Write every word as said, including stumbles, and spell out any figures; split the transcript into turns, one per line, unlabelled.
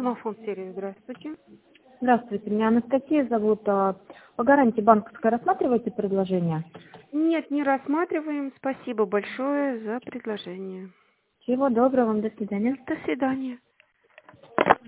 Домофон сервис, здравствуйте.
Здравствуйте, меня Анастасия зовут. А, По гарантии банковской рассматриваете предложение?
Нет, не рассматриваем. Спасибо большое за предложение.
Всего доброго вам, до свидания.
До свидания.